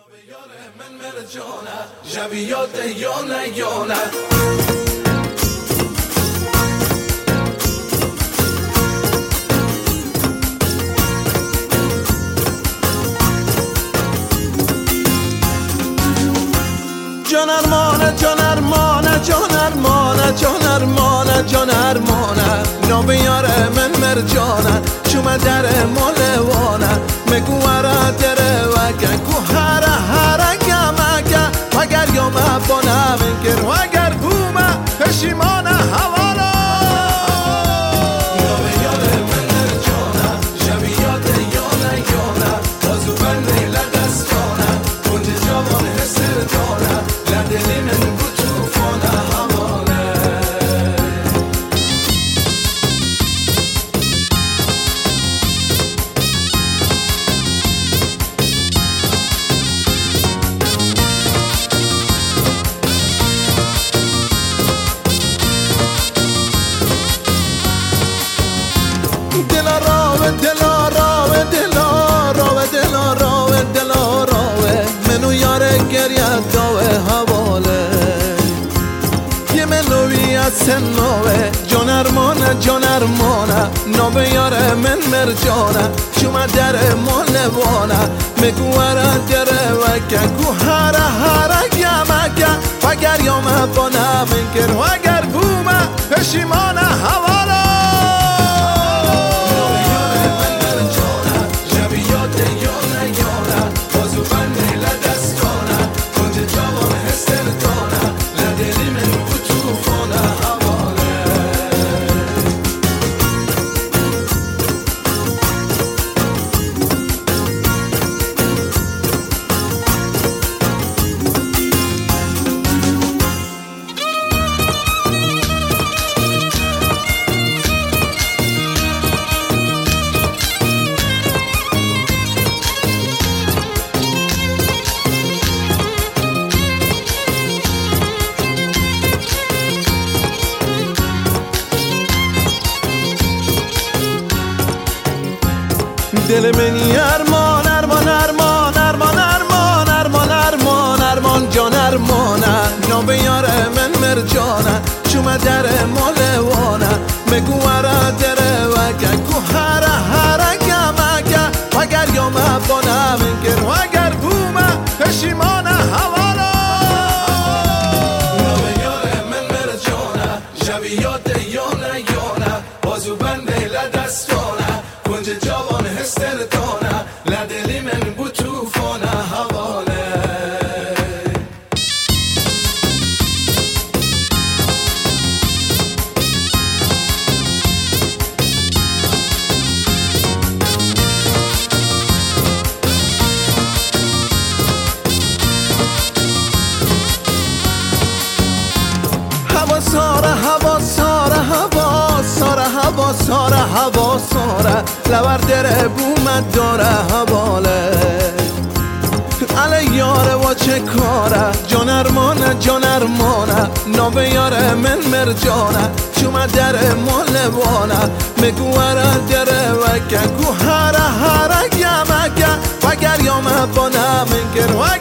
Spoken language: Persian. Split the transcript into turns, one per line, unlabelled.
من مرجانه جویات یانه جان ارمانه نام یاره من مرجانه شما در مولوانه مگواره دره وگه کو هره گمگه وگر یومه بانه منکر وگر بومه پشیمانه حوالا نام یاره من مرجانه جویات یانه بازو بنده لدستانه کنج جوان حسر دانه لدلی من بود توفانه حواله دلاراوه منو یاره گریت داوه حواله یه منوی از سنوه جان ارمانه نامه یاره من مرجانه شما در مولوانه مگواره دره وگه کو هره گمگه وگر یامه بانه منکر وگر بومه پشیمانه حواله دل منی ارمان جان ارمانه نامه یاره من مرجانه شما در مولوانه مگواره دره وگه کو هره گمگه وگر یومه بانه منکر وگر بومه پشیمانه حوالا نامه یاره من مرجانه جویات یانه بازو بنده لدستانه کنج جوان هستر دانه لدلی من بود توفانه حواله هوا ساره لور دره بومد داره حواله علی یاره و چه کاره جان ارمانه نامه یاره من مرجانه شما در مولوانه مگواره دره وگه کو هره گمگه وگر یامه بانه منکر